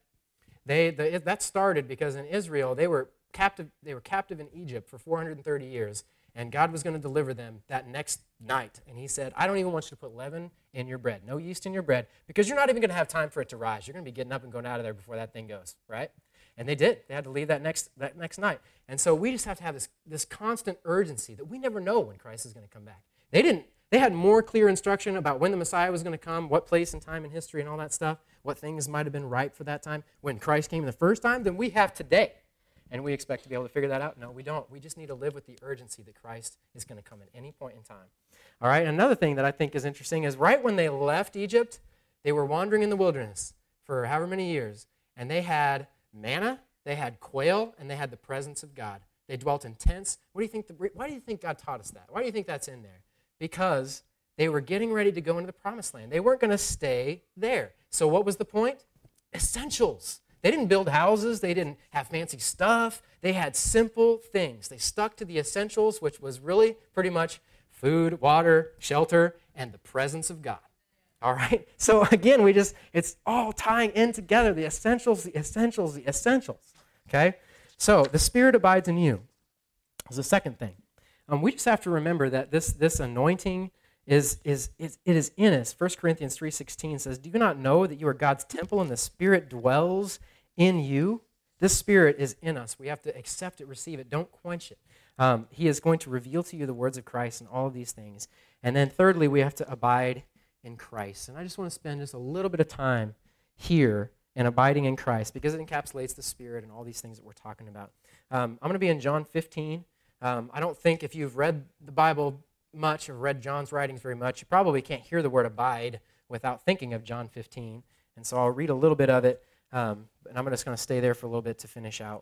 That started because in Israel they were captive in Egypt for 430 years. And God was going to deliver them that next night. And he said, I don't even want you to put leaven in your bread, no yeast in your bread, because you're not even going to have time for it to rise. You're going to be getting up and going out of there before that thing goes, right? And they did. They had to leave that next night. And so we just have to have this constant urgency that we never know when Christ is going to come back. They had more clear instruction about when the Messiah was going to come, what place and time in history and all that stuff, what things might have been ripe for that time when Christ came the first time than we have today. And we expect to be able to figure that out? No, we don't. We just need to live with the urgency that Christ is going to come at any point in time. All right, another thing that I think is interesting is right when they left Egypt, they were wandering in the wilderness for however many years, and they had manna, they had quail, and they had the presence of God. They dwelt in tents. Why do you think God taught us that? Why do you think that's in there? Because they were getting ready to go into the promised land. They weren't going to stay there. So what was the point? Essentials. They didn't build houses. They didn't have fancy stuff. They had simple things. They stuck to the essentials, which was really pretty much food, water, shelter, and the presence of God. All right? So again, it's all tying in together, the essentials, the essentials, the essentials. Okay? So the Spirit abides in you is the second thing. We just have to remember that this anointing is in us. 1 Corinthians 3:16 says, do you not know that you are God's temple and the Spirit dwells in you? This Spirit is in us. We have to accept it, receive it. Don't quench it. He is going to reveal to you the words of Christ and all of these things. And then thirdly, we have to abide in Christ. And I just want to spend just a little bit of time here in abiding in Christ because it encapsulates the Spirit and all these things that we're talking about. I'm going to be in John 15. I don't think if you've read the Bible much or read John's writings very much, you probably can't hear the word abide without thinking of John 15. And so I'll read a little bit of it, and I'm just going to stay there for a little bit to finish out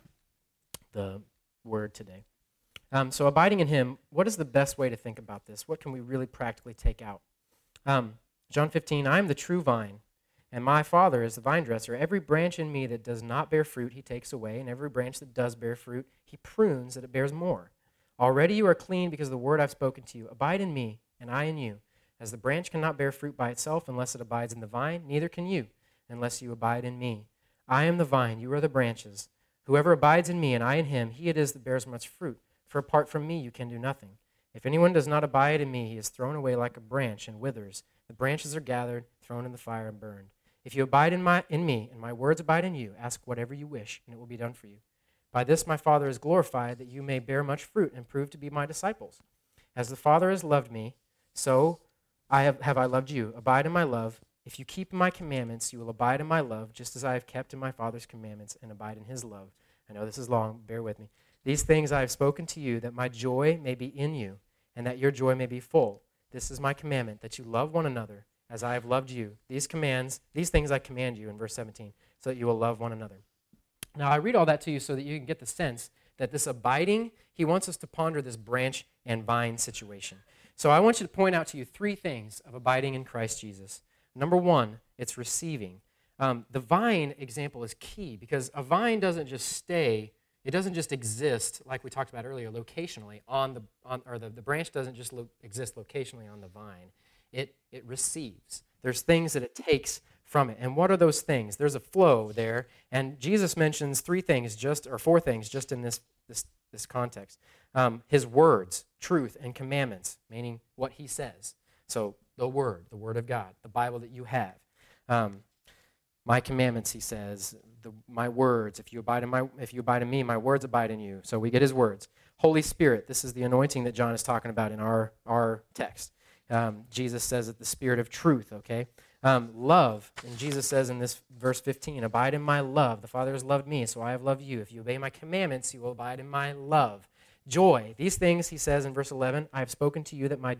the word today. So abiding in him, what is the best way to think about this? What can we really practically take out? John 15, I am the true vine, and my Father is the vine dresser. Every branch in me that does not bear fruit, he takes away, and every branch that does bear fruit, he prunes that it bears more. Already you are clean because of the word I've spoken to you. Abide in me, and I in you. As the branch cannot bear fruit by itself unless it abides in the vine, neither can you unless you abide in me. I am the vine, you are the branches. Whoever abides in me and I in him, he it is that bears much fruit. For apart from me you can do nothing. If anyone does not abide in me, he is thrown away like a branch and withers. The branches are gathered, thrown in the fire, and burned. If you abide in me, and my words abide in you, ask whatever you wish, and it will be done for you. By this my Father is glorified, that you may bear much fruit and prove to be my disciples. As the Father has loved me, so have I loved you. Abide in my love. If you keep my commandments, you will abide in my love, just as I have kept in my Father's commandments and abide in his love. I know this is long, bear with me. These things I have spoken to you, that my joy may be in you, and that your joy may be full. This is my commandment, that you love one another as I have loved you. These things I command you, in verse 17, so that you will love one another. Now, I read all that to you so that you can get the sense that this abiding, he wants us to ponder this branch and vine situation. So I want you to point out to you three things of abiding in Christ Jesus. Number one, it's receiving. The vine example is key because a vine doesn't just stay, it doesn't just exist, like we talked about earlier, locationally, the branch doesn't just exist locationally on the vine. It receives. There's things that it takes from it. And what are those things? There's a flow there, and Jesus mentions four things just in this context. His words, truth, and commandments, meaning what he says. So the word of God, the Bible that you have. My commandments, he says, my words. If you abide in me, my words abide in you. So we get his words. Holy Spirit, this is the anointing that John is talking about in our text. Jesus says that the Spirit of truth, okay? Love, and Jesus says in this verse 15, abide in my love. The Father has loved me, so I have loved you. If you obey my commandments, you will abide in my love. Joy, these things, he says in verse 11, I have spoken to you that my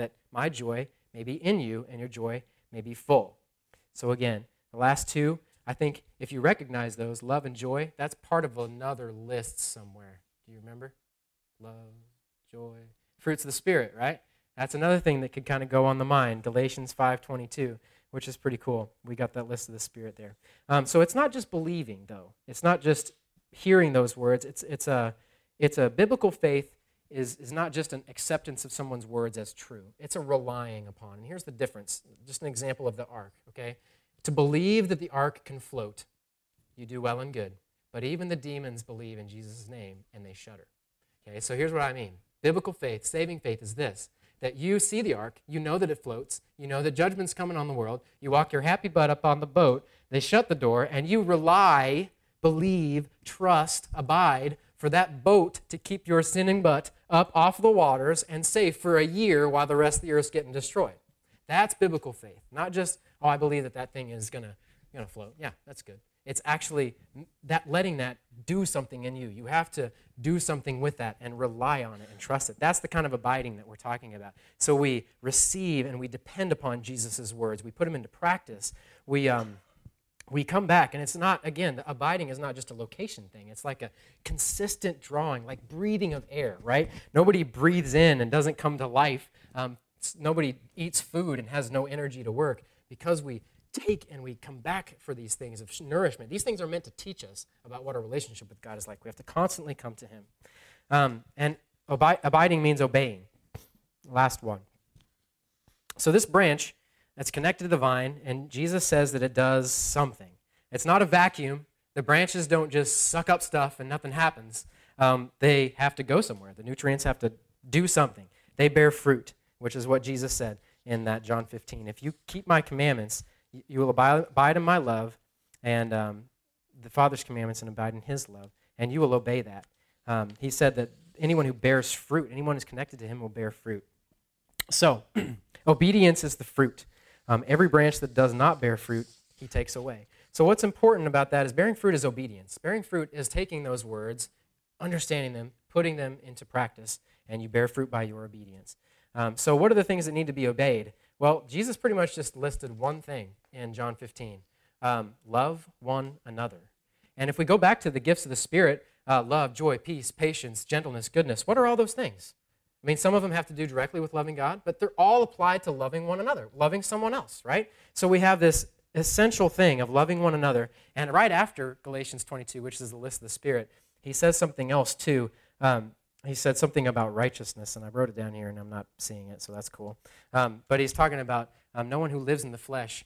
joy may be in you and your joy may be full. So again, the last two, I think if you recognize those, love and joy, that's part of another list somewhere. Do you remember? Love, joy, fruits of the Spirit, right? That's another thing that could kind of go on the mind, Galatians 5:22, which is pretty cool. We got that list of the Spirit there. So it's not just believing, though. It's not just hearing those words. It's a biblical faith is not just an acceptance of someone's words as true. It's a relying upon. And here's the difference. Just an example of the ark, okay? To believe that the ark can float, you do well and good. But even the demons believe in Jesus' name, and they shudder. Okay, so here's what I mean. Biblical faith, saving faith is this, that you see the ark, you know that it floats, you know that judgment's coming on the world, you walk your happy butt up on the boat, they shut the door, and you rely, believe, trust, abide for that boat to keep your sinning butt up off the waters and safe for a year while the rest of the earth's getting destroyed. That's biblical faith, not just, oh, I believe that thing is going to float. Yeah, that's good. It's actually that letting that do something in you. You have to do something with that and rely on it and trust it. That's the kind of abiding that we're talking about. So we receive and we depend upon Jesus' words. We put them into practice. We come back, and it's not, again, the abiding is not just a location thing. It's like a consistent drawing, like breathing of air, right? Nobody breathes in and doesn't come to life. Nobody eats food and has no energy to work because we take and we come back for these things of nourishment. These things are meant to teach us about what our relationship with God is like. We have to constantly come to him. And abiding means obeying. Last one. So this branch that's connected to the vine, and Jesus says that it does something. It's not a vacuum. The branches don't just suck up stuff and nothing happens. They have to go somewhere. The nutrients have to do something. They bear fruit, which is what Jesus said in that John 15. If you keep my commandments, you will abide in my love and the Father's commandments and abide in his love, and you will obey that. He said that anyone who bears fruit, anyone who's connected to him will bear fruit. So, obedience is the fruit. Every branch that does not bear fruit, he takes away. So what's important about that is bearing fruit is obedience. Bearing fruit is taking those words, understanding them, putting them into practice, and you bear fruit by your obedience. So what are the things that need to be obeyed? Well, Jesus pretty much just listed one thing in John 15. Love one another. And if we go back to the gifts of the Spirit, love, joy, peace, patience, gentleness, goodness, what are all those things? I mean, some of them have to do directly with loving God, but they're all applied to loving one another, loving someone else, right? So we have this essential thing of loving one another. And right after Galatians 22, which is the list of the Spirit, he says something else too. He said something about righteousness, and I wrote it down here, and I'm not seeing it, so that's cool. But he's talking about no one who lives in the flesh,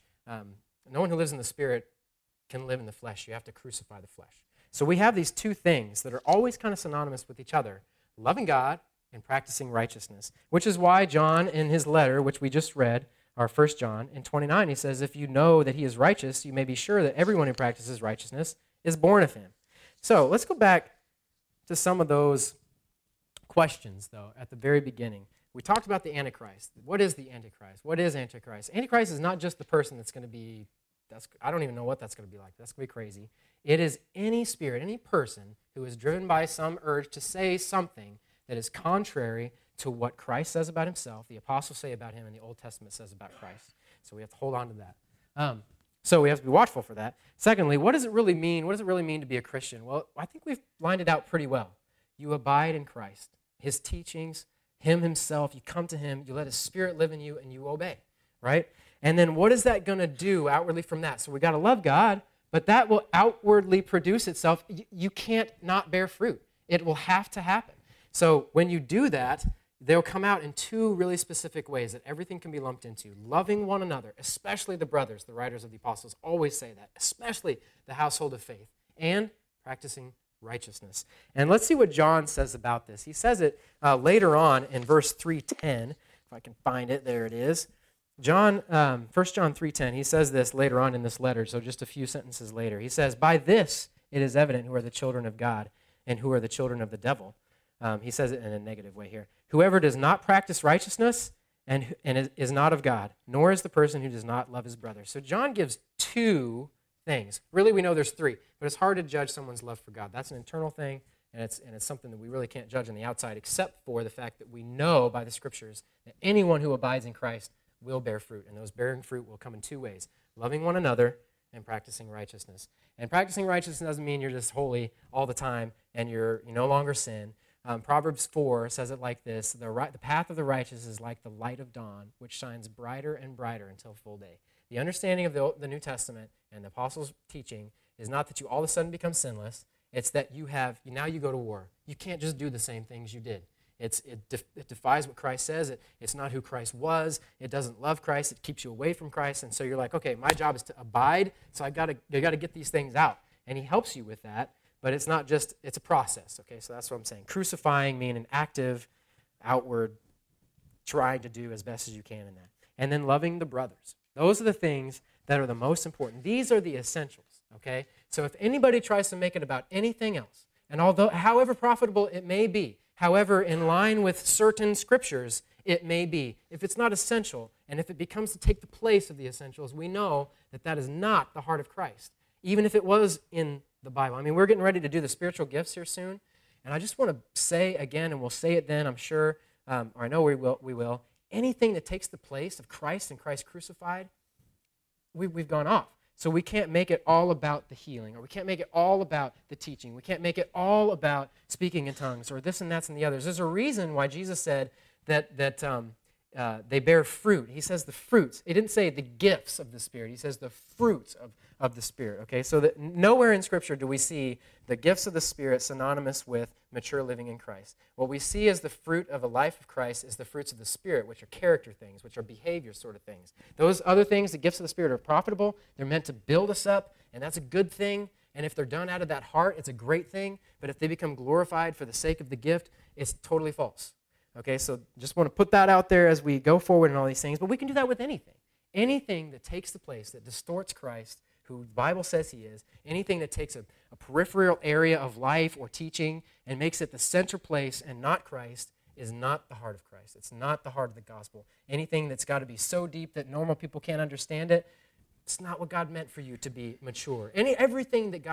no one who lives in the Spirit can live in the flesh. You have to crucify the flesh. So we have these two things that are always kind of synonymous with each other, loving God and practicing righteousness, which is why John, in his letter, which we just read, our 1 John, in 29, he says, if you know that he is righteous, you may be sure that everyone who practices righteousness is born of him. So let's go back to some of those questions, though, at the very beginning. We talked about the Antichrist. What is the Antichrist? What is Antichrist? Antichrist is not just the person that's going to be, I don't even know what that's going to be like. That's going to be crazy. It is any spirit, any person who is driven by some urge to say something that is contrary to what Christ says about himself, the apostles say about him, and the Old Testament says about Christ. So we have to hold on to that. So we have to be watchful for that. Secondly, what does it really mean? What does it really mean to be a Christian? Well, I think we've lined it out pretty well. You abide in Christ, his teachings, him himself. You come to him, you let his Spirit live in you, and you obey, right? And then what is that going to do outwardly from that? So we got to love God, but that will outwardly produce itself. You can't not bear fruit. It will have to happen. So when you do that, they'll come out in two really specific ways that everything can be lumped into. Loving one another, especially the brothers, the writers of the apostles always say that, especially the household of faith, and practicing righteousness. And let's see what John says about this. He says it later on in verse 3:10. If I can find it, there it is. 1 John 3:10, he says this later on in this letter, so just a few sentences later. He says, by this it is evident who are the children of God and who are the children of the devil. He says it in a negative way here. Whoever does not practice righteousness and is not of God, nor is the person who does not love his brother. So John gives two things. Really, we know there's three, but it's hard to judge someone's love for God. That's an internal thing, and it's something that we really can't judge on the outside, except for the fact that we know by the Scriptures that anyone who abides in Christ will bear fruit, and those bearing fruit will come in two ways, loving one another and practicing righteousness. And practicing righteousness doesn't mean you're just holy all the time and you no longer sin. Proverbs 4 says it like this, the path of the righteous is like the light of dawn, which shines brighter and brighter until full day. The understanding of the New Testament and the apostles' teaching is not that you all of a sudden become sinless, it's that now you go to war. You can't just do the same things you did. It defies what Christ says. It's not who Christ was. It doesn't love Christ. It keeps you away from Christ. And so you're like, okay, my job is to abide, so I got to get these things out. And he helps you with that, but it's not just, it's a process. Okay, so that's what I'm saying. Crucifying means an active, outward, trying to do as best as you can in that. And then loving the brothers. Those are the things that are the most important. These are the essentials, okay? So if anybody tries to make it about anything else, and however profitable it may be, however in line with certain scriptures it may be, if it's not essential, and if it becomes to take the place of the essentials, we know that that is not the heart of Christ, even if it was in the Bible. I mean, we're getting ready to do the spiritual gifts here soon, and I just want to say again, and we'll say it then, I'm sure, or I know we will, anything that takes the place of Christ and Christ crucified, we've gone off. So we can't make it all about the healing, or we can't make it all about the teaching. We can't make it all about speaking in tongues, or this and that and the others. There's a reason why Jesus said that they bear fruit. He says the fruits. He didn't say the gifts of the Spirit. He says the fruits of the Spirit. Okay, so that nowhere in Scripture do we see the gifts of the Spirit synonymous with mature living in Christ. What we see as the fruit of a life of Christ is the fruits of the Spirit, which are character things, which are behavior sort of things. Those other things, the gifts of the Spirit, are profitable. They're meant to build us up, and that's a good thing. And if they're done out of that heart, it's a great thing. But if they become glorified for the sake of the gift, it's totally false. Okay, so just want to put that out there as we go forward in all these things. But we can do that with anything. Anything that takes the place, that distorts Christ, who the Bible says he is, anything that takes a peripheral area of life or teaching and makes it the center place and not Christ, is not the heart of Christ. It's not the heart of the gospel. Anything that's got to be so deep that normal people can't understand it, it's not what God meant for you to be mature. Everything that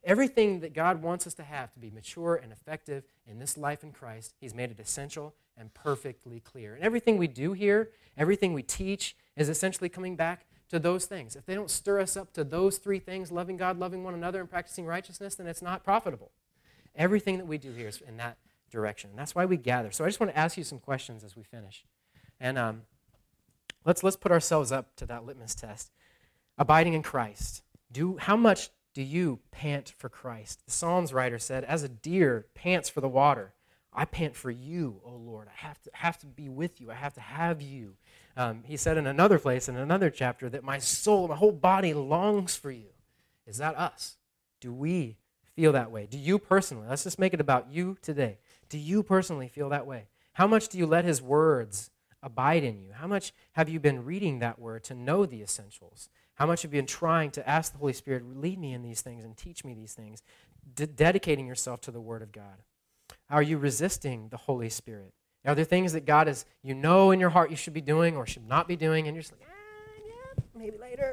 God wants us to have to be mature and effective in this life in Christ, he's made it essential and perfectly clear. And everything we do here, everything we teach, is essentially coming back to those things. If they don't stir us up to those three things, loving God, loving one another, and practicing righteousness, then it's not profitable. Everything that we do here is in direction. And that's why we gather. So I just want to ask you some questions as we finish. And let's put ourselves up to that litmus test. Abiding in Christ. How much do you pant for Christ? The Psalms writer said, as a deer pants for the water, I pant for you, O Lord. I have to be with you. I have to have you. He said in another place, in another chapter, that my soul, my whole body longs for you. Is that us? Do we feel that way? Do you personally? Let's just make it about you today. Do you personally feel that way? How much do you let his words abide in you? How much have you been reading that word to know the essentials? How much have you been trying to ask the Holy Spirit, lead me in these things and teach me these things? Dedicating yourself to the word of God. Are you resisting the Holy Spirit? Are there things that God is, in your heart you should be doing or should not be doing, and you're just like, yeah, maybe later?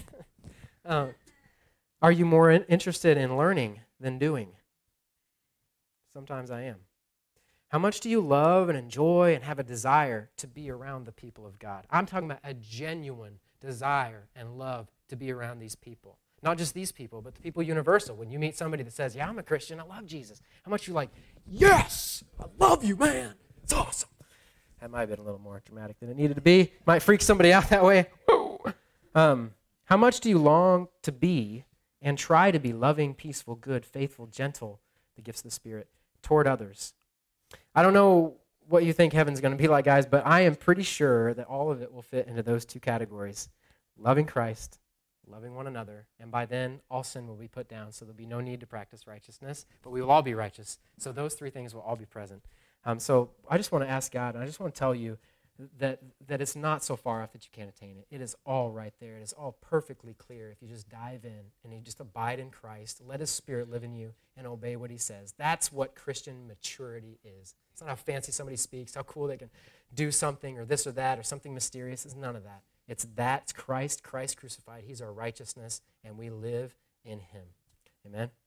Are you more interested in learning than doing? Sometimes I am. How much do you love and enjoy and have a desire to be around the people of God? I'm talking about a genuine desire and love to be around these people. Not just these people, but the people universal. When you meet somebody that says, yeah, I'm a Christian, I love Jesus. How much you like, yes, I love you, man. It's awesome. That might have been a little more dramatic than it needed to be. Might freak somebody out that way. How much do you long to be and try to be loving, peaceful, good, faithful, gentle, the gifts of the Spirit, toward others? I don't know what you think heaven's going to be like, guys, but I am pretty sure that all of it will fit into those two categories. Loving Christ, loving one another, and by then all sin will be put down, so there'll be no need to practice righteousness, but we will all be righteous. So those three things will all be present. So I just want to ask God, and I just want to tell you that it's not so far off that you can't attain it. It is all right there. It is all perfectly clear if you just dive in and you just abide in Christ, let his Spirit live in you, and obey what he says. That's what Christian maturity is. It's not how fancy somebody speaks, how cool they can do something or this or that or something mysterious. It's none of that. It's Christ crucified. He's our righteousness, and we live in him. Amen?